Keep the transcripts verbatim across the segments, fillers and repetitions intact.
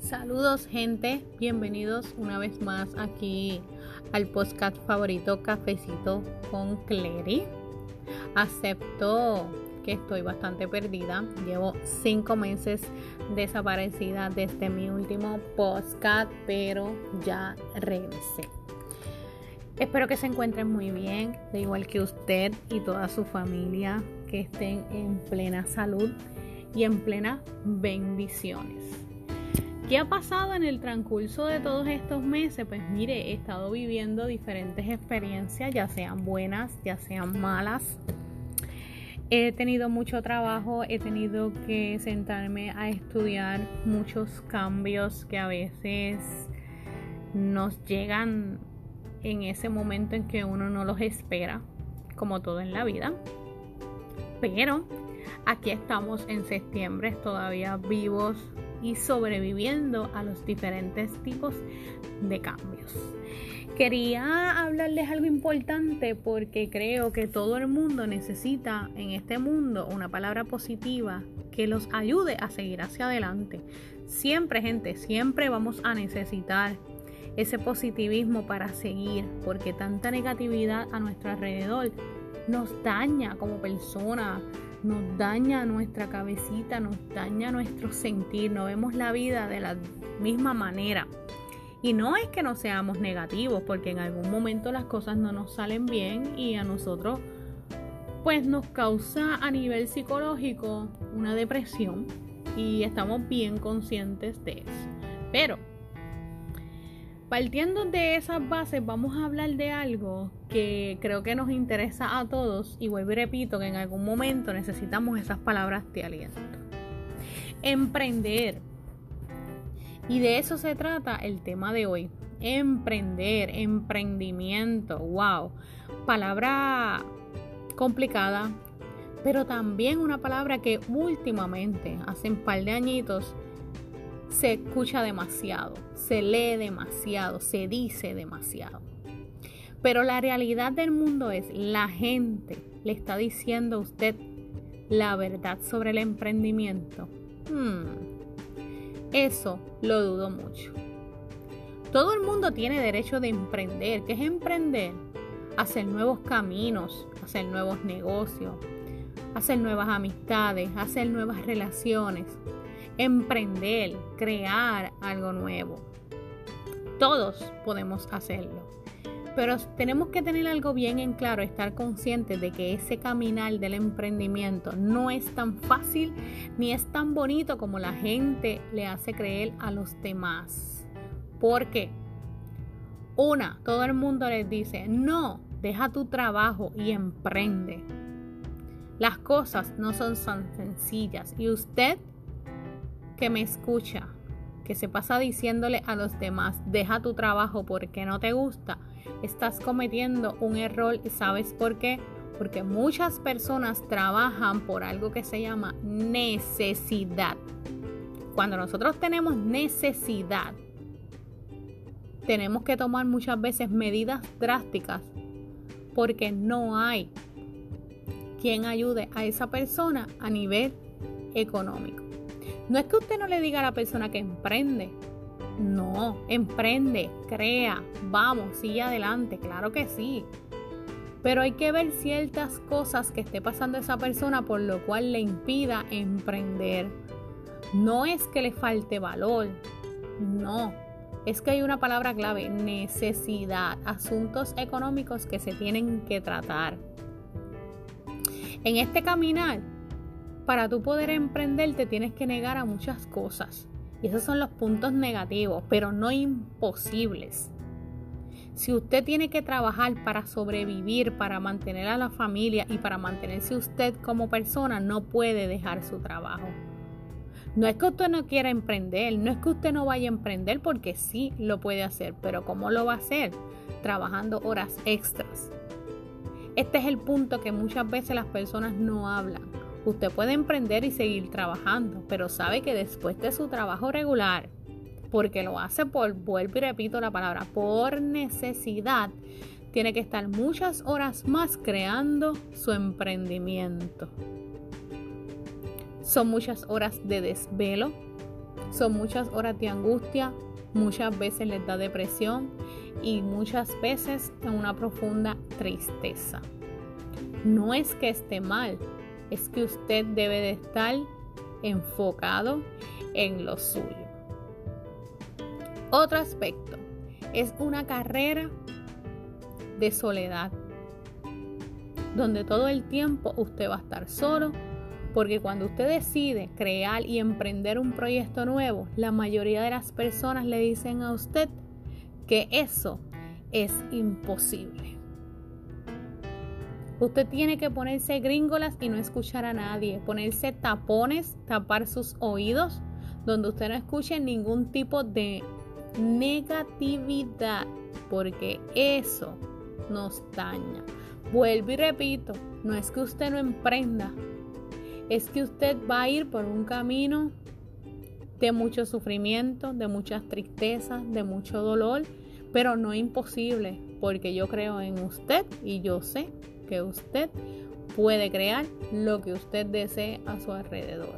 Saludos, gente, bienvenidos una vez más aquí al podcast favorito Cafecito con Clery. Acepto que estoy bastante perdida, llevo cinco meses desaparecida desde mi último podcast, pero ya regresé. Espero que se encuentren muy bien, de igual que usted y toda su familia, que estén en plena salud y en plenas bendiciones. ¿Qué ha pasado en el transcurso de todos estos meses? Pues mire, he estado viviendo diferentes experiencias, ya sean buenas, ya sean malas. He tenido mucho trabajo, he tenido que sentarme a estudiar muchos cambios que a veces nos llegan en ese momento en que uno no los espera, como todo en la vida. Pero aquí estamos en septiembre, todavía vivos y sobreviviendo a los diferentes tipos de cambios. Quería hablarles algo importante porque creo que todo el mundo necesita en este mundo una palabra positiva que los ayude a seguir hacia adelante. Siempre, gente, siempre vamos a necesitar ese positivismo para seguir, porque tanta negatividad a nuestro alrededor nos daña como personas, nos daña nuestra cabecita, nos daña nuestro sentir, no vemos la vida de la misma manera. Y no es que no seamos negativos, porque en algún momento las cosas no nos salen bien y a nosotros pues nos causa a nivel psicológico una depresión y estamos bien conscientes de eso. Pero partiendo de esas bases, vamos a hablar de algo que creo que nos interesa a todos y vuelvo y repito que en algún momento necesitamos esas palabras de aliento. Emprender. Y de eso se trata el tema de hoy. Emprender, emprendimiento. Wow. Palabra complicada, pero también una palabra que últimamente, hace un par de añitos, se escucha demasiado, se lee demasiado, se dice demasiado. Pero la realidad del mundo es, la gente le está diciendo a usted la verdad sobre el emprendimiento. Hmm, eso lo dudo mucho. Todo el mundo tiene derecho de emprender. ¿Qué es emprender? Hacer nuevos caminos, hacer nuevos negocios, hacer nuevas amistades, hacer nuevas relaciones. Emprender, crear algo nuevo. Todos podemos hacerlo. Pero tenemos que tener algo bien en claro, estar conscientes de que ese caminar del emprendimiento no es tan fácil ni es tan bonito como la gente le hace creer a los demás. ¿Por qué? Una, todo el mundo les dice, no, deja tu trabajo y emprende. Las cosas no son tan sencillas y usted que me escucha, que se pasa diciéndole a los demás, deja tu trabajo porque no te gusta, estás cometiendo un error. ¿Y sabes por qué? Porque muchas personas trabajan por algo que se llama necesidad. Cuando nosotros tenemos necesidad, tenemos que tomar muchas veces medidas drásticas porque no hay quien ayude a esa persona a nivel económico. No es que usted no le diga a la persona que emprende. No, emprende, crea, vamos, sigue adelante, claro que sí. Pero hay que ver ciertas cosas que esté pasando a esa persona por lo cual le impida emprender. No es que le falte valor, no. Es que hay una palabra clave, necesidad, asuntos económicos que se tienen que tratar. En este caminar, para tú poder emprender te tienes que negar a muchas cosas. Y esos son los puntos negativos, pero no imposibles. Si usted tiene que trabajar para sobrevivir, para mantener a la familia y para mantenerse usted como persona, no puede dejar su trabajo. No es que usted no quiera emprender, no es que usted no vaya a emprender porque sí lo puede hacer, pero ¿cómo lo va a hacer? Trabajando horas extras. Este es el punto que muchas veces las personas no hablan. Usted puede emprender y seguir trabajando, pero sabe que después de su trabajo regular, porque lo hace por, vuelvo y repito la palabra, por necesidad, tiene que estar muchas horas más creando su emprendimiento. Son muchas horas de desvelo, Son muchas horas de angustia, muchas veces les da depresión y muchas veces en una profunda tristeza. No es que esté mal, es que usted debe de estar enfocado en lo suyo. Otro aspecto es una carrera de soledad, donde todo el tiempo usted va a estar solo, porque cuando usted decide crear y emprender un proyecto nuevo, la mayoría de las personas le dicen a usted que eso es imposible. Usted tiene que ponerse gringolas y no escuchar a nadie, ponerse tapones, tapar sus oídos, donde usted no escuche ningún tipo de negatividad, porque eso nos daña. Vuelvo y repito, no es que usted no emprenda, es que usted va a ir por un camino de mucho sufrimiento, de muchas tristezas, de mucho dolor, pero no imposible, porque yo creo en usted y yo sé que usted puede crear lo que usted desee a su alrededor.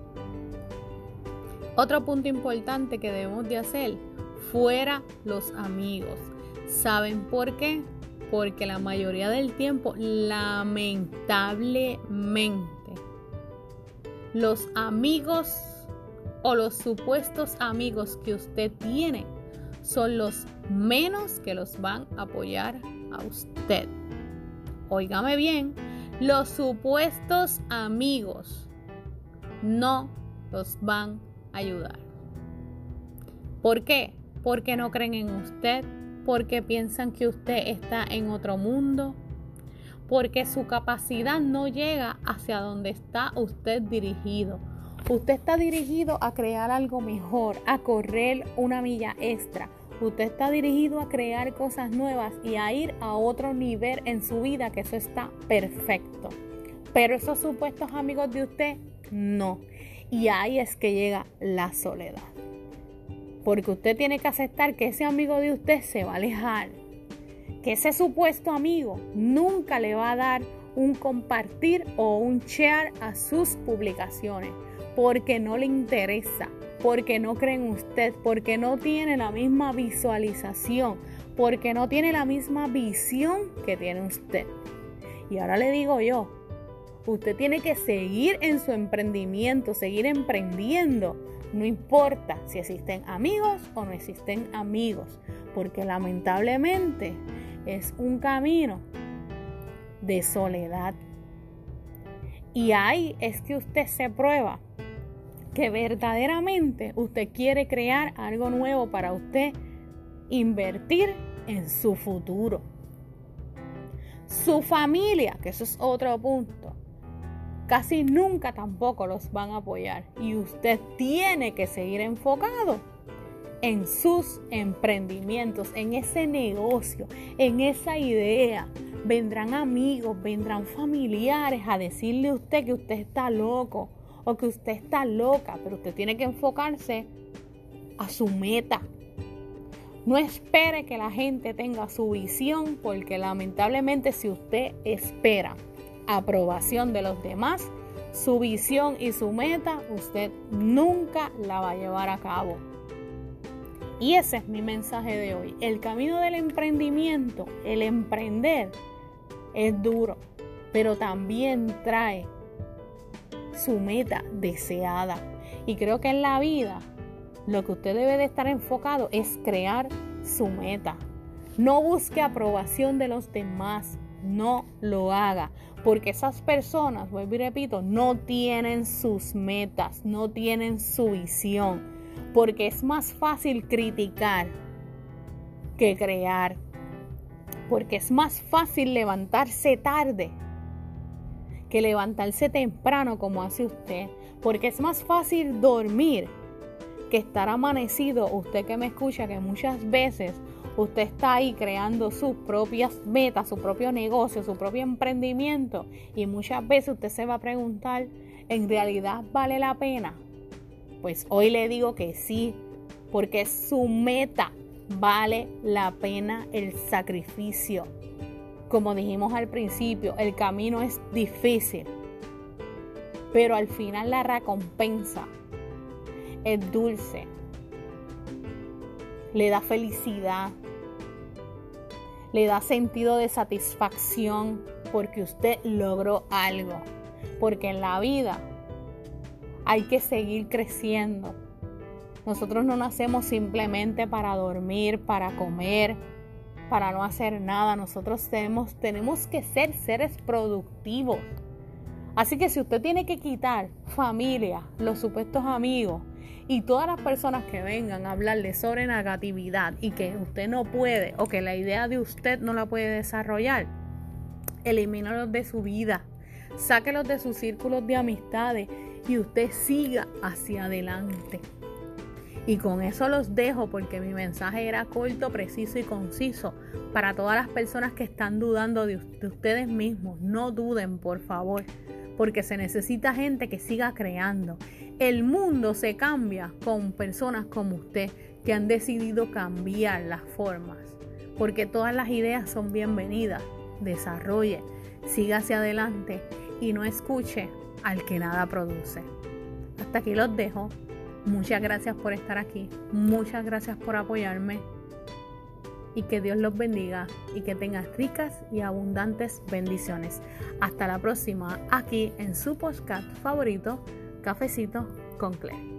Otro punto importante que debemos de hacer, fuera los amigos. ¿Saben por qué? Porque la mayoría del tiempo, lamentablemente, los amigos o los supuestos amigos que usted tiene son los menos que los van a apoyar a usted. Óigame bien, los supuestos amigos no los van a ayudar. ¿Por qué? Porque no creen en usted, porque piensan que usted está en otro mundo, porque su capacidad no llega hacia donde está usted dirigido. Usted está dirigido a crear algo mejor, a correr una milla extra. Usted está dirigido a crear cosas nuevas y a ir a otro nivel en su vida, que eso está perfecto. Pero esos supuestos amigos de usted, no. Y ahí es que llega la soledad. Porque usted tiene que aceptar que ese amigo de usted se va a alejar. Que ese supuesto amigo nunca le va a dar un compartir o un share a sus publicaciones. Porque no le interesa. Porque no cree en usted. Porque no tiene la misma visualización. Porque no tiene la misma visión que tiene usted. Y ahora le digo yo, usted tiene que seguir en su emprendimiento, seguir emprendiendo. No importa si existen amigos o no existen amigos, porque lamentablemente es un camino de soledad. Y ahí es que usted se prueba que verdaderamente usted quiere crear algo nuevo para usted, invertir en su futuro. Su familia, que eso es otro punto, casi nunca tampoco los van a apoyar y usted tiene que seguir enfocado en sus emprendimientos, en ese negocio, en esa idea. Vendrán amigos, vendrán familiares a decirle a usted que usted está loco o que usted está loca, pero usted tiene que enfocarse a su meta. No espere que la gente tenga su visión, porque lamentablemente si usted espera aprobación de los demás, su visión y su meta, usted nunca la va a llevar a cabo. Y ese es mi mensaje de hoy. El camino del emprendimiento, el emprender, es duro, pero también trae su meta deseada. Y creo que en la vida, lo que usted debe de estar enfocado es crear su meta. No busque aprobación de los demás. No lo haga, porque esas personas, vuelvo y repito, no tienen sus metas, no tienen su visión, porque es más fácil criticar que crear, porque es más fácil levantarse tarde que levantarse temprano como hace usted, porque es más fácil dormir que estar amanecido. Usted que me escucha, que muchas veces usted está ahí creando sus propias metas, su propio negocio, su propio emprendimiento, y muchas veces usted se va a preguntar, ¿en realidad vale la pena? Pues hoy le digo que sí, porque su meta vale la pena el sacrificio. Como dijimos al principio, el camino es difícil, pero al final la recompensa es dulce, le da felicidad, le da sentido de satisfacción porque usted logró algo. Porque en la vida hay que seguir creciendo. Nosotros no nacemos simplemente para dormir, para comer, para no hacer nada. Nosotros tenemos, tenemos que ser seres productivos. Así que si usted tiene que quitar familia, los supuestos amigos y todas las personas que vengan a hablarle sobre negatividad y que usted no puede o que la idea de usted no la puede desarrollar, elimínalos de su vida, sáquelos de sus círculos de amistades y usted siga hacia adelante. Y con eso los dejo porque mi mensaje era corto, preciso y conciso para todas las personas que están dudando de, de ustedes mismos. No duden, por favor, porque se necesita gente que siga creando. El mundo se cambia con personas como usted que han decidido cambiar las formas, porque todas las ideas son bienvenidas. Desarrolle, siga hacia adelante y no escuche al que nada produce. Hasta aquí los dejo. Muchas gracias por estar aquí. Muchas gracias por apoyarme. Y que Dios los bendiga y que tengan ricas y abundantes bendiciones. Hasta la próxima, aquí en su podcast favorito, Cafecito con Claire.